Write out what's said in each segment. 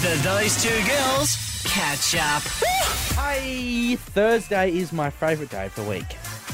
The Those Two Girls Catch Up. Hey, Thursday is my favourite day of the week.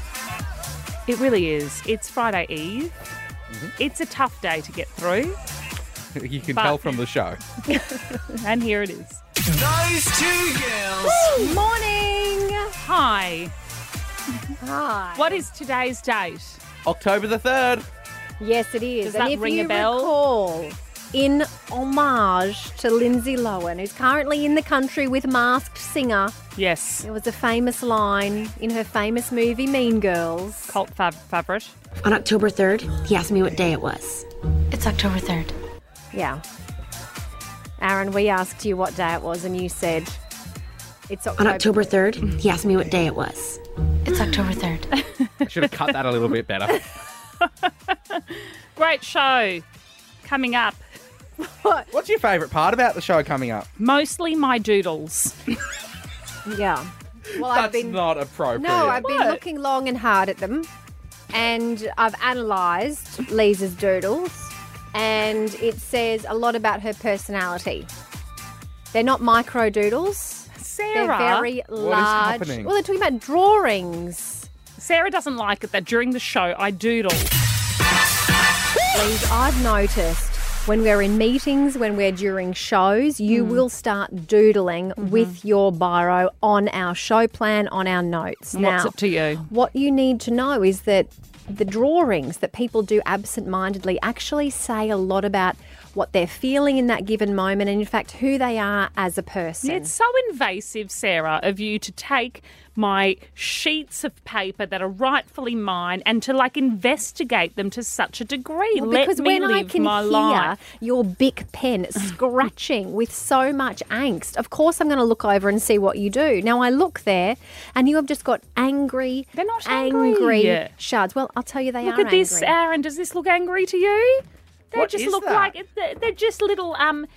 It really is. It's Friday Eve. It's a tough day to get through, You can But- tell from the show. and here it is. Those Two Girls. Morning. Hi. Hi. What is today's date? October the 3rd. Yes, it is. Does and that if ring you a bell? recall, in homage to Lindsay Lohan, who's currently in the country with Masked Singer, Yes. there was a famous line in her famous movie Mean Girls. Cult favourite. On October 3rd, he asked me what day it was. It's October 3rd. Yeah. Aaron, we asked you what day it was, and you said it's On October 3rd, he asked me what day it was. It's October 3rd. I should have cut that a little bit better. Great show coming up. What's your favourite part about the show coming up? Mostly my doodles. Yeah. Well, That's not appropriate. No, I've been What? looking long and hard at them, and I've analysed Lisa's doodles, and it says a lot about her personality. They're not micro doodles. Sarah. They're very large. happening? Well, they're talking about drawings. Sarah doesn't like it that during the show I doodle. Please, I've noticed when we're in meetings, when we're during shows, you will start doodling with your biro on our show plan, on our notes. What's it to you? What you need to know is that the drawings that people do absent-mindedly actually say a lot about what they're feeling in that given moment and, in fact, who they are as a person. It's so invasive, Sarah, of you to take my sheets of paper that are rightfully mine and to investigate them to such a degree. Well, Let because me when live I can my hear life. your Bic pen scratching with so much angst, of course I'm going to look over and see what you do. Now I look there and you have just got angry, They're not angry. shards. Well, I'll tell you they Look are at this, angry. Aaron. Does this look angry to you? They What just is look that? they're just little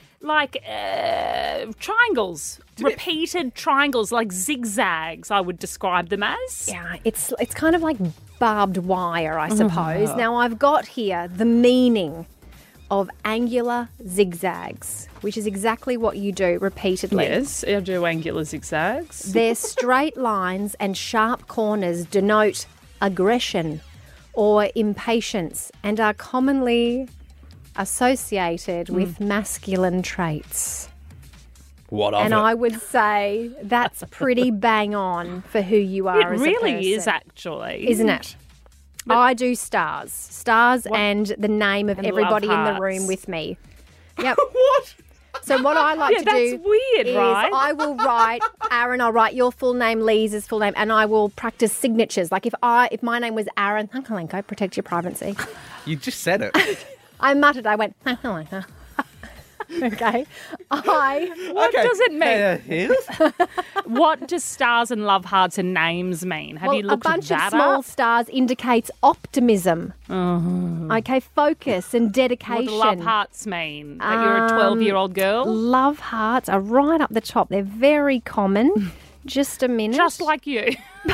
triangles, repeated triangles, like zigzags. I would describe them as. Yeah, it's kind of like barbed wire, I suppose. Now I've got here the meaning of angular zigzags, which is exactly what you do repeatedly. Yes, I do angular zigzags. Their straight lines and sharp corners denote aggression or impatience and are commonly associated with masculine traits. What of And it? I would say that's pretty bang on for who you are It as a really is, person. actually. Isn't it? I do stars and the name of And everybody love in the hearts. room with me. Yep. What? So what I like Yeah, to that's do weird, is right? I will write, Aaron, I'll write your full name, Lisa's full name, and I will practice signatures. Like if my name was Aaron Hankalenko, protect your privacy. You just said it. I muttered, I went, Hankalenko. Okay. What does it mean? Yes. What does stars and love hearts and names mean? Have you a looked bunch of that small up? stars indicates optimism. Okay, focus and What dedication. do love hearts mean? That you're a 12-year-old girl? Love hearts are right up the top. They're very common. Just a minute. Just like you.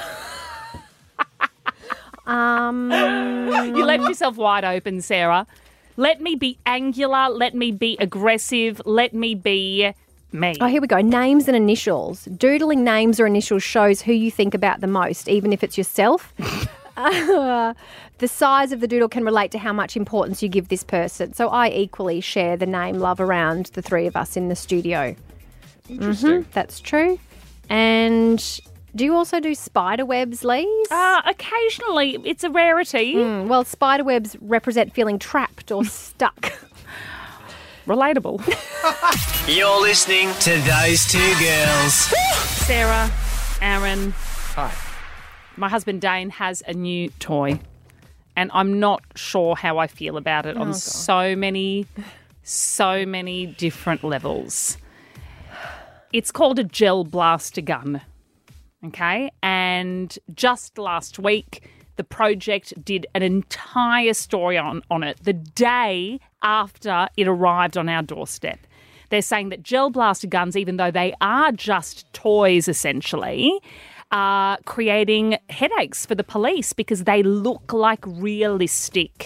You left yourself wide open, Sarah. Let me be angular. Let me be aggressive. Let me be me. Oh, here we go. Names and initials. Doodling names or initials shows who you think about the most, even if it's yourself. The size of the doodle can relate to how much importance you give this person. So I equally share the name love around the three of us in the studio. Interesting. That's true. And do you also do spider webs, Lise? Occasionally, it's a rarity. Well, spider webs represent feeling trapped or stuck. Relatable. You're listening to Those Two Girls. Sarah, Aaron, Hi. my husband Dane has a new toy, and I'm not sure how I feel about it on so many different levels. It's called a gel blaster gun. Okay, and just last week, the project did an entire story on it the day after it arrived on our doorstep. They're saying that gel blaster guns, even though they are just toys essentially, are creating headaches for the police because they look like realistic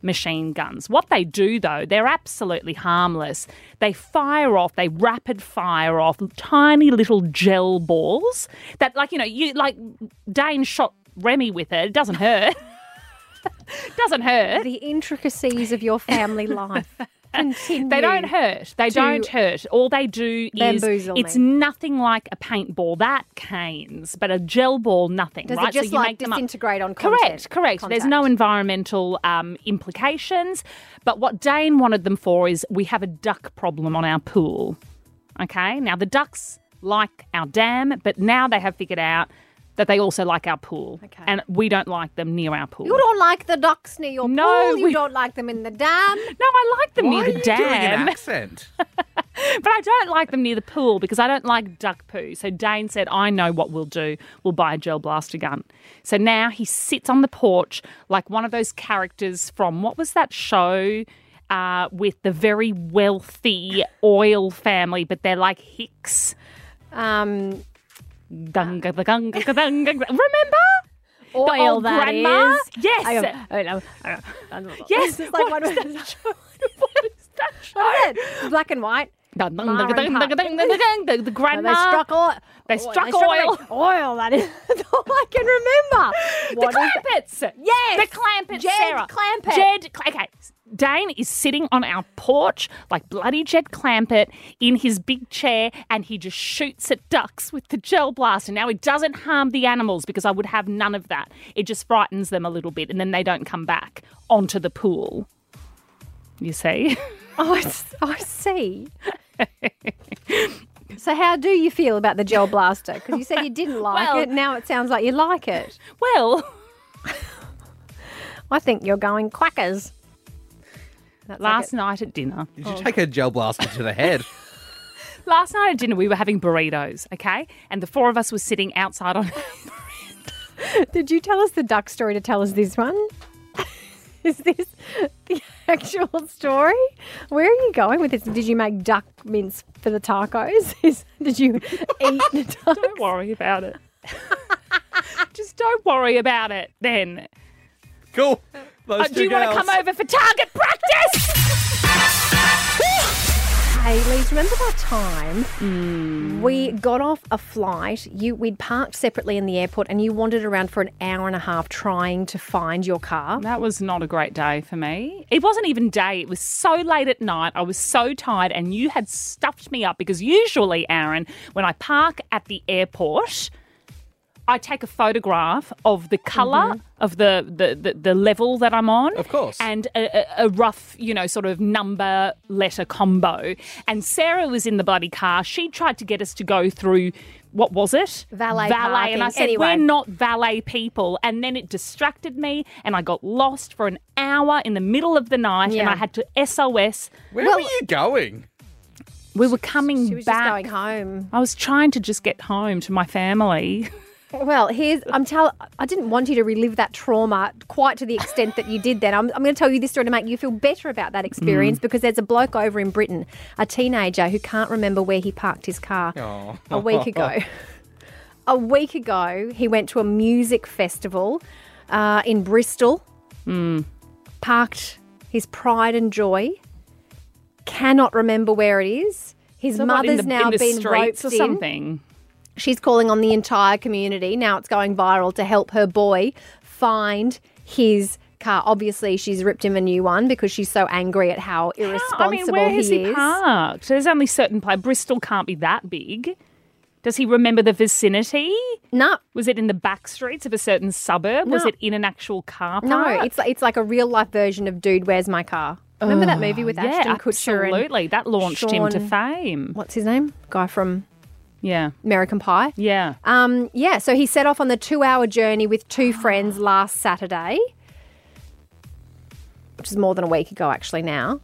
machine guns. What they do, though, they're absolutely harmless. They rapid fire off tiny little gel balls that, Dane shot Remy with it. It doesn't hurt. Doesn't hurt. The intricacies of your family life continue. They don't hurt. They don't hurt. All they do is bamboozle it's me. nothing like a paintball. That canes, but a gel ball, nothing. Does right? it just so you make them up. disintegrate on Correct. contact? There's no environmental implications. But what Dane wanted them for is we have a duck problem on our pool. Okay? Now, the ducks like our dam, but now they have figured out that they also like our pool. Okay. And we don't like them near our pool. You don't like the ducks near your pool. You we- don't like them in the dam. No, I like them Why near are the you dam. doing an accent? But I don't like them near the pool because I don't like duck poo. So Dane said, I know what we'll do. We'll buy a gel blaster gun. So now he sits on the porch like one of those characters from, what was that show with the very wealthy oil family, but they're like Hicks? Remember? Oil, the old that grandma? is. Yes. Yes. It's like what one is of that show? What is that show? What is it? Black and white. The They grandma. struck oil. They struck oil. Oil, that is. That's all I can remember. What The is that? Clampets. Yes. The Clampets, Jed Sarah. Clampett. Okay. Dane is sitting on our porch like bloody Jed Clampett in his big chair and he just shoots at ducks with the gel blaster. Now, it doesn't harm the animals because I would have none of that. It just frightens them a little bit and then they don't come back onto the pool. You see? I see. So how do you feel about the gel blaster? Because you said you didn't like Well- it. Now it sounds like you like it. Well, I think you're going quackers. That's last night at dinner. Did you take a gel blaster to the head? Last night at dinner, we were having burritos, okay? And the four of us were sitting outside on... Did you tell us the duck story to tell us this one? Is this the actual story? Where are you going with this? Did you make duck mince for the tacos? Did you eat the duck? Don't worry about it. Just don't worry about it then. Cool. Those Do you want to come over for target practice? Hey, Lise, remember that time we got off a flight, we'd parked separately in the airport and you wandered around for an hour and a half trying to find your car? That was not a great day for me. It wasn't even day. It was so late at night. I was so tired and you had stuffed me up because usually, Aaron, when I park at the airport, I take a photograph of the colour of the level that I'm on. Of course. And a rough, sort of number letter combo. And Sarah was in the bloody car. She tried to get us to go through, what was it? Valet And I parking. said, Anyway. we're not valet people. And then it distracted me and I got lost for an hour in the middle of the night and Yeah. I had to SOS. Where were you going? We were coming She was back. just going home. I was trying to just get home to my family. Well, I didn't want you to relive that trauma quite to the extent that you did then. I'm going to tell you this story to make you feel better about that experience because there's a bloke over in Britain, a teenager who can't remember where he parked his car a week ago. A week ago, he went to a music festival in Bristol, parked his pride and joy, cannot remember where it is. His So what, mother's now in the been streets roped or in. something. She's calling on the entire community. Now it's going viral to help her boy find his car. Obviously, she's ripped him a new one because she's so angry at how irresponsible where he has is. he parked? There's only certain places. Bristol can't be that big. Does he remember the vicinity? No, Was it in the back streets of a certain suburb? Was No. it in an actual car park? no, it's like a real life version of Dude, Where's My Car? Remember that movie with yeah, Ashton Kutcher absolutely. That launched him to Sean- fame. what's his name? Guy from Yeah, American Pie. yeah. Yeah, so he set off on the 2-hour journey with two friends last Saturday, which is more than a week ago actually now.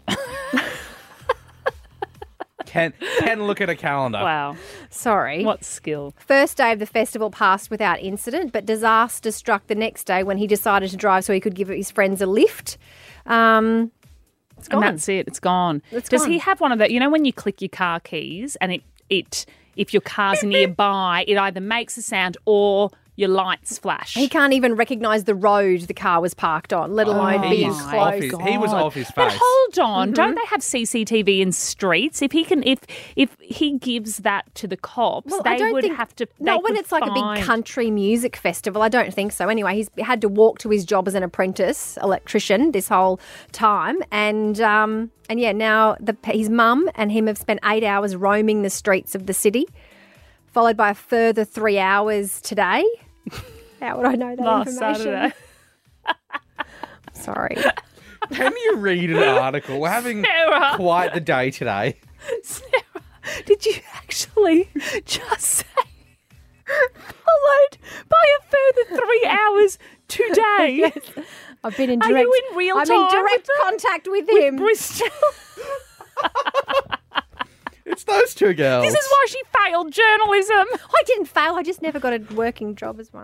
Can look at a calendar. Wow, Sorry. what skill. First day of the festival passed without incident, but disaster struck the next day when he decided to drive so he could give his friends a lift. It's gone. And that's it. It's gone. It's Does gone. he have one of that? You know when you click your car keys and it if your car's nearby, it either makes a sound or your lights flash. He can't even recognise the road the car was parked on, let alone he being is close. off his- he was off his face. But hold on, don't they have CCTV in streets? If he can, if he gives that to the cops, Well, I they don't would think, have to. Not they when could it's like a find- big country music festival. I don't think so. Anyway, he's had to walk to his job as an apprentice electrician this whole time, and yeah, now his mum and him have spent 8 hours roaming the streets of the city, followed by a further 3 hours today. How would I know that last information? Saturday. Sorry. Can you read an article? We're having Sarah. quite the day today. Sarah, did you actually just say followed by a further 3 hours today? I've been in Are direct. you in real I'm time in direct with them? contact with him. Bristol. It's those two girls. This is why she failed journalism. I didn't fail. I just never got a working job as one.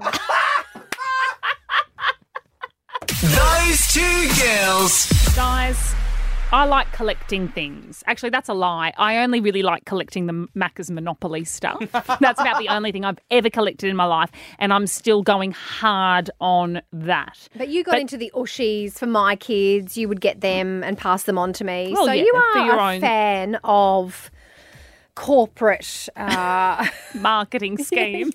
Those two girls. Guys, I like collecting things. Actually, that's a lie. I only really like collecting the Macca's Monopoly stuff. That's about the only thing I've ever collected in my life, and I'm still going hard on that. But you got into the Ushies for my kids. You would get them and pass them on to me. Well, so yeah, you for are your a own- fan of corporate. Marketing schemes.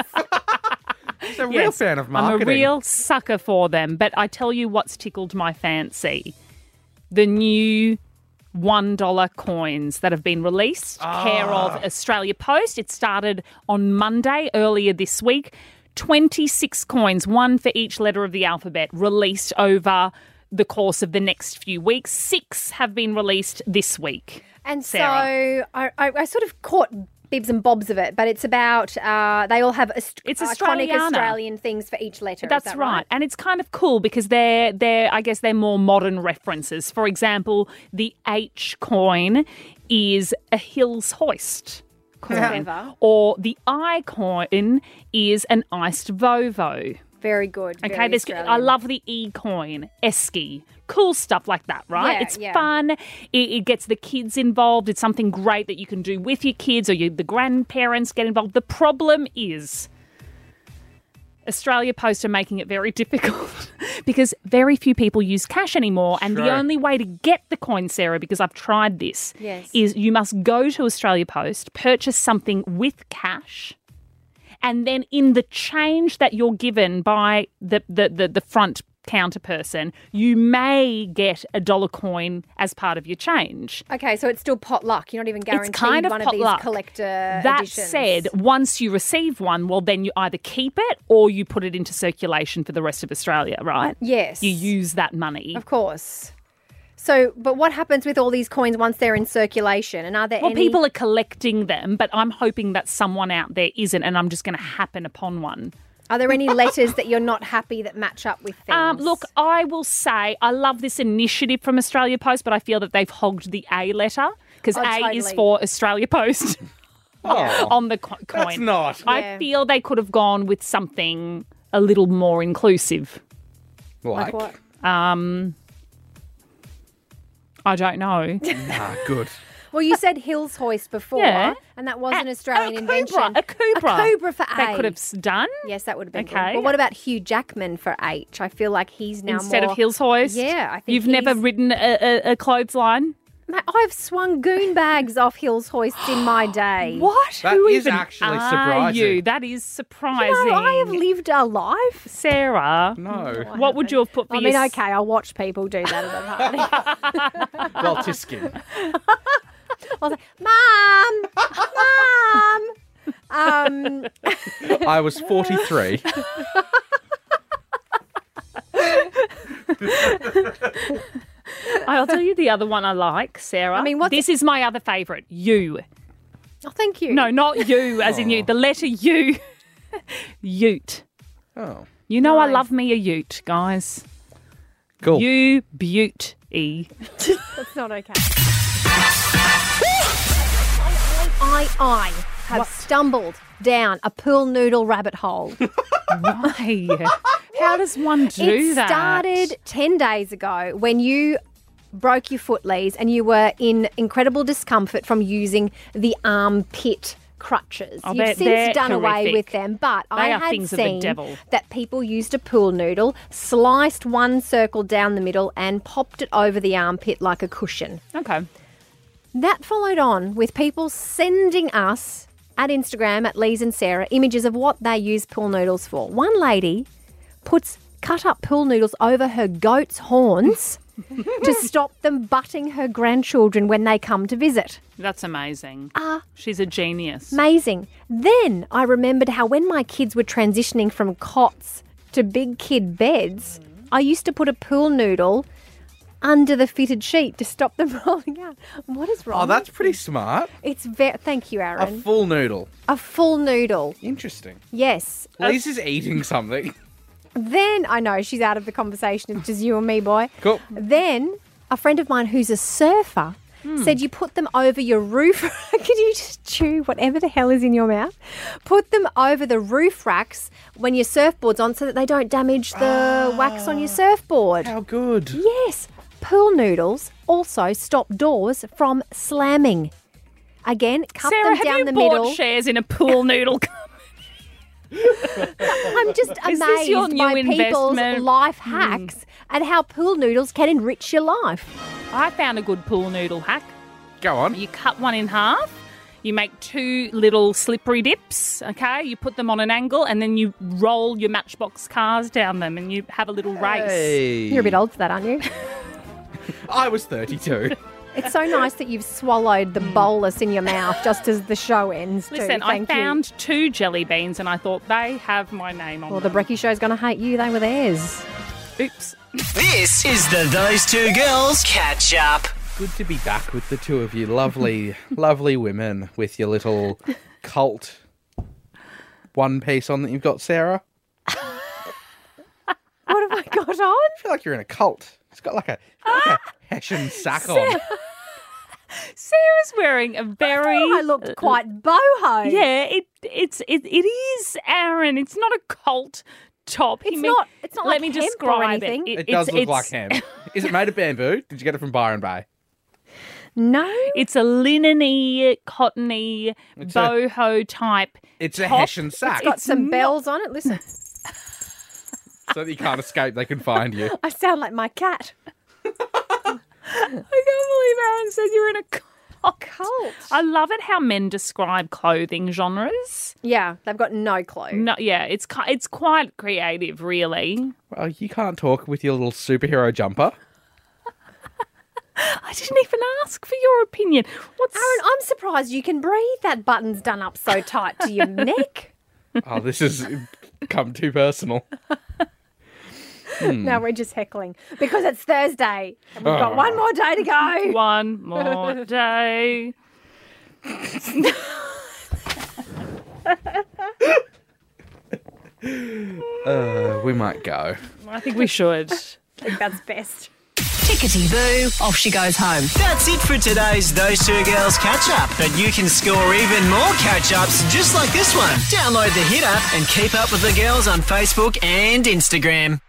He's a real fan of marketing. I'm a real sucker for them. But I tell you what's tickled my fancy. The new $1 coins that have been released, care of Australia Post. It started on Monday, earlier this week. 26 coins, one for each letter of the alphabet, released over the course of the next few weeks. 6 have been released this week. And Sarah. so I sort of caught bibs and bobs of it, but it's about they all have It's iconic Australiana. Australian things for each letter. That's is that right. And it's kind of cool because they're I guess they're more modern references. For example, the H coin is a Hills Hoist coin. Clever. Or the I coin is an iced Vovo. Very good. Okay, very I Australian. love the E coin, Esky. Cool stuff like that, right? Yeah, It's yeah. fun. It gets the kids involved. It's something great that you can do with your kids or the grandparents get involved. The problem is Australia Post are making it very difficult because very few people use cash anymore. And the Sure. only way to get the coin, Sarah, because I've tried this, Yes. is you must go to Australia Post, purchase something with cash, and then in the change that you're given by the front counter person, you may get a $1 coin as part of your change. Okay, so it's still potluck. You're not even guaranteed It's kind of one potluck. of these collector That editions. said, once you receive one, well, then you either keep it or you put it into circulation for the rest of Australia, right? Yes. You use that money. Of course. So, but what happens with all these coins once they're in circulation? And are there Well, any... people are collecting them, but I'm hoping that someone out there isn't, and I'm just going to happen upon one. Are there any letters that you're not happy that match up with things? Look, I will say I love this initiative from Australia Post, but I feel that they've hogged the A letter because Oh, A is totally. for Australia Post Oh, on the coin. that's not. Yeah. I feel they could have gone with something a little more inclusive. Like what? I don't know. Good. Well, you said Hills Hoist before, Yeah. and that was an A Australian invention. A Cobra. A Cobra for A. They could have done Yes, that would have been Okay. good. But what about Hugh Jackman for H? I feel like he's now instead more... of Hills Hoist. Yeah, I think You've never he's- ridden a clothesline? Mate, I've swung goon bags off Hills Hoists in my day. What? That Who is even actually are surprising. you? That is surprising. No, I have lived a life. Sarah, No. what would you have put for I mean, your... okay, I'll watch people do that at a party. Well, Tiskin. I was like, Mum! I was 43. I'll tell you the other one I like, Sarah. I mean, what's- this is my other favourite. You. Oh, thank you. No, not you, as in you. The letter U. Ute. Oh, You know I Nice. love me a ute, guys. cool. You beauty. That's not okay. I have stumbled down a pool noodle rabbit hole. Why? How does one do It that? started 10 days ago when you broke your foot, Lise, and you were in incredible discomfort from using the armpit crutches. Oh, You've they're since done away horrific. with them, but I are had things of the seen devil. that people used a pool noodle, sliced one circle down the middle and popped it over the armpit like a cushion. Okay. That followed on with people sending us at Instagram at Lees and Sarah images of what they use pool noodles for. One lady puts cut up pool noodles over her goat's horns to stop them butting her grandchildren when they come to visit. That's amazing. She's a genius. Amazing. Then I remembered how when my kids were transitioning from cots to big kid beds, I used to put a pool noodle under the fitted sheet to stop them rolling out. What is wrong? Oh, that's pretty smart. It's very. Thank you, A Aaron. full noodle. A full noodle. Interesting. Yes. Lise is eating something. Then I know she's out of the conversation. It's just you and me, boy. Cool. Then a friend of mine who's a surfer said you put them over your roof. Could you just chew whatever the hell is in your mouth? Put them over the roof racks when your surfboard's on so that they don't damage the wax on your surfboard. How good. Yes. Pool noodles also stop doors from slamming. Again, cut Sarah, them have down you the bought middle. shares in a pool noodle? I'm just Is this your amazed new by people's investment? life hacks and how pool noodles can enrich your life. I found a good pool noodle hack. Go on. You cut one in half. You make 2 little slippery dips, okay? You put them on an angle and then you roll your Matchbox cars down them and you have a little race. Hey. You're a bit old for that, aren't you? I was 32. It's so nice that you've swallowed the bolus in your mouth just as the show ends, too. Listen, Thank I you. found 2 jelly beans and I thought they have my name on Well, the them. Brekkie Show's going to hate you. They were theirs. Oops. This is the Those Two Girls Catch Up. Good to be back with the two of you. Lovely, lovely women with your little cult one piece on that you've got, Sarah. What have I got on? I feel like you're in a cult. It's got like a Hessian sack on. Sarah's wearing a very... I looked quite boho. Yeah, it is, Aaron. It's not a cult top. It's not Let like me hemp or describe anything. it. It does look it's- like hemp. Is it made of bamboo? Did you get it from Byron Bay? No. It's a linen-y, cottony, It's boho type. It's a top. Hessian sack. Got some bells on it. Listen, So that you can't escape, they can find you. I sound like my cat. I can't believe Aaron said you're in a Cult. I love it how men describe clothing genres. Yeah, they've got no clue. No, yeah, it's quite creative, really. Well, you can't talk with your little superhero jumper. I didn't even ask for your opinion. Aaron, I'm surprised you can breathe. That button's done up so tight to your neck. Oh, this has come too personal. Now we're just heckling because it's Thursday and we've got one more day to go. One more day. We might go. I think we should. I think that's best. Tickety boo, off she goes home. That's it for today's Those Two Girls Catch Up. But you can score even more catch ups just like this one. Download the Hit app and keep up with the girls on Facebook and Instagram.